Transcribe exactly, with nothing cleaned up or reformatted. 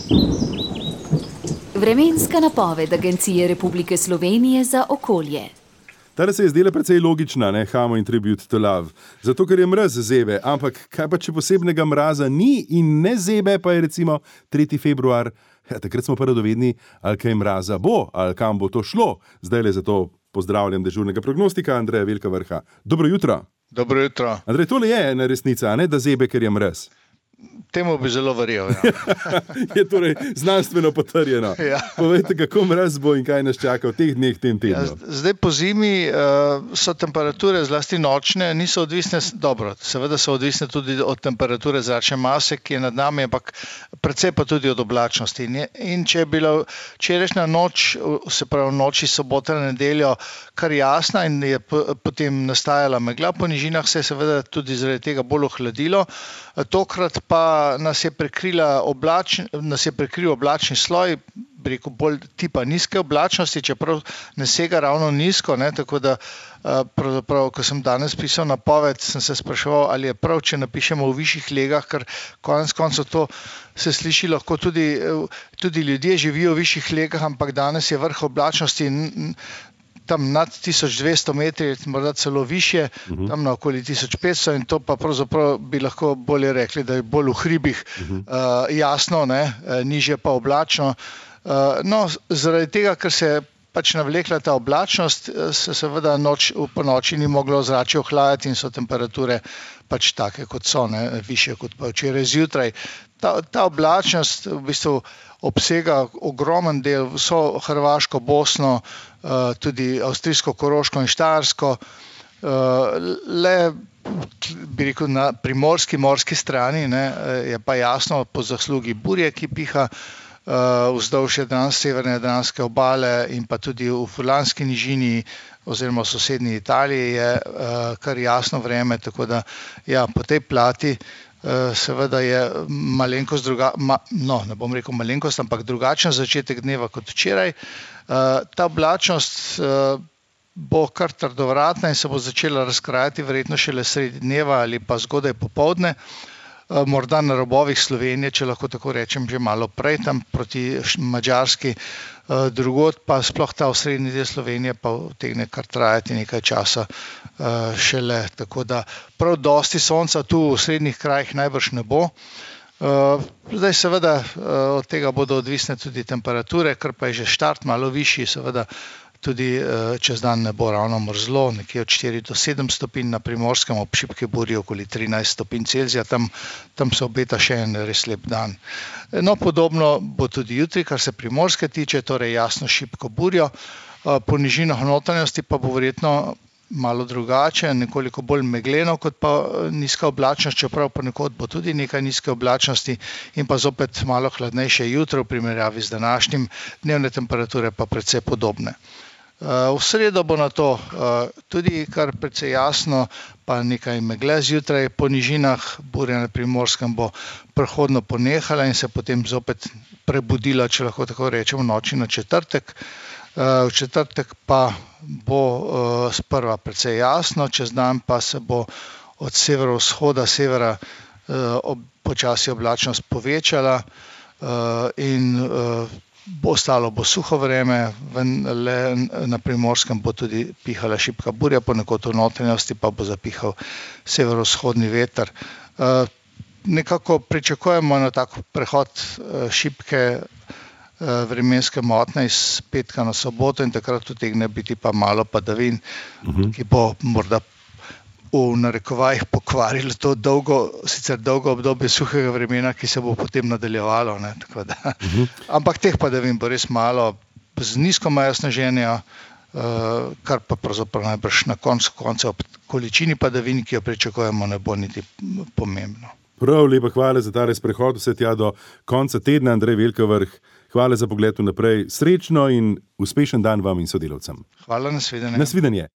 Vremenska napoved Agencije Republike Slovenije za okolje. Tale se je zdela precej logična, ne, Hamo in Tribute to Love. Zato, ker je mraz zebe, ampak kaj pa, če posebnega mraza ni in ne zebe, pa je recimo tretji februar, ja, takrat smo pa radovedni, ali kaj mraza bo, ali kam bo to šlo. Zdaj le zato pozdravljam dežurnega prognostika Andreja Velkavrha. Dobro jutro. Dobro jutro. Andrej, tole je ena resnica, ne, da zebe, ker je mraz. Temu bi zelo verjel. Ja. Je torej znanstveno potrjeno. Ja. Povejte, kako mraz bo in kaj nas čaka v teh dneh, tem tednu. Ja, zdaj po zimi uh, so temperature, zlasti nočne, niso odvisne, dobro, seveda so odvisne tudi od temperature zračne mase, ki je nad nami, ampak predvsej pa tudi od oblačnosti. In, je, in če je bila včerajšnja noč, se pravi noči sobota na nedeljo, kar jasna in je potem nastajala megla po nižinah, se je seveda tudi zaradi tega bolj ohladilo. Tokrat pa nas je prekrila oblač, nas je prekril oblačni sloj, bi rekel bolj tipa nizke oblačnosti, čeprav ne sega ravno nizko, ne, tako da pravzaprav, ko sem danes pisal napoved, sem se spraševal, ali je prav, če napišemo v višjih legah, ker konec koncev to se sliši lahko tudi, tudi ljudje živijo v višjih legah, ampak danes je vrh oblačnosti tam nad tisoč dvesto metri, morda celo višje, uh-huh. tam na okoli tisoč petsto in to pa pravzaprav bi lahko bolje rekli, da je bolj v hribih uh-huh. uh, jasno, ne, nižje pa oblačno. Uh, no, zaradi tega, ker se je pač navlekla ta oblačnost, se seveda noč, po noči ni moglo ozračje ohlajati in so temperature pač take, kot so, ne, višje kot pa včeraj zjutraj. Ta, ta oblačnost v bistvu obsega ogromen del, vso Hrvaško, Bosno, tudi avstrijsko, Koroško in Štajersko. Le, bi rekel, na primorski, morski strani, ne, je pa jasno po zaslugi burje, ki piha vzdolž severne jadranske obale in pa tudi v Furlanski nižini oziroma v sosednji Italiji je kar jasno vreme, tako da ja, po tej plati seveda je malenkost druga, ma, no, ne bom rekel malenkost, ampak drugačen začetek dneva kot včeraj. Ta oblačnost bo kar trdovratna in se bo začela razkrajati verjetno šele sredi dneva ali pa zgodaj popoldne. Morda na robovih Slovenije, če lahko tako rečem, že malo prej, tam proti Madžarski, drugod pa sploh ta osrednji del Slovenije pa utegne kar trajati nekaj časa šele, tako da prav dosti sonca tu v srednjih krajih najbrž ne bo. Zdaj seveda od tega bodo odvisne tudi temperature, ker pa je že štart malo višji, seveda tudi čez dan ne bo ravno mrzlo, nekje od štiri do sedem stopinj na Primorskem, ob šibki burji okoli trinajst stopinj Celzija, tam, tam se obeta še en res lep dan. No, podobno bo tudi jutri, kar se Primorske tiče, torej jasno šibko burjo, po nižinah notranjosti pa bo verjetno malo drugače, nekoliko bolj megleno kot pa nizka oblačnost, čeprav ponekod bo tudi nekaj nizke oblačnosti in pa zopet malo hladnejše jutro v primerjavi z današnjim, dnevne temperature pa precej podobne. V sredo bo na to tudi kar precej jasno, pa nekaj megle zjutraj, po nižinah burja na Primorskem bo prehodno ponehala in se potem zopet prebudila, če lahko tako rečemo, noči na četrtek. V četrtek pa bo sprva precej jasno, čez dan pa se bo od severovzhoda, severa počasi oblačnost povečala in bo ostalo bo suho vreme, le na Primorskem bo tudi pihala šibka burja, ponekod v notranjosti pa bo zapihal severovzhodni veter. Nekako pričakujemo na tak prehod šibke vremenske motnje iz petka na soboto in takrat utegne biti pa malo padavin, uh-huh. ki bo morda v narekovajih pokvarilo to dolgo, sicer dolgo obdobje suhega vremena, ki se bo potem nadaljevalo. Ne, tako da. Uh-huh. Ampak teh padavin bo res malo, z nizko mejo sneženja, uh, kar pa pravzaprav najbrž na koncu konca ob količini padavin, ki jo pričakujemo, ne bo niti pomembno. Prav, lepa hvala za ta res prehod vse tja do konca tedna, Andrej Velkavrh. Hvala za pogled vnaprej. Srečno in uspešen dan vam in sodelavcem. Hvala, nasvidenje. Nasvidenje.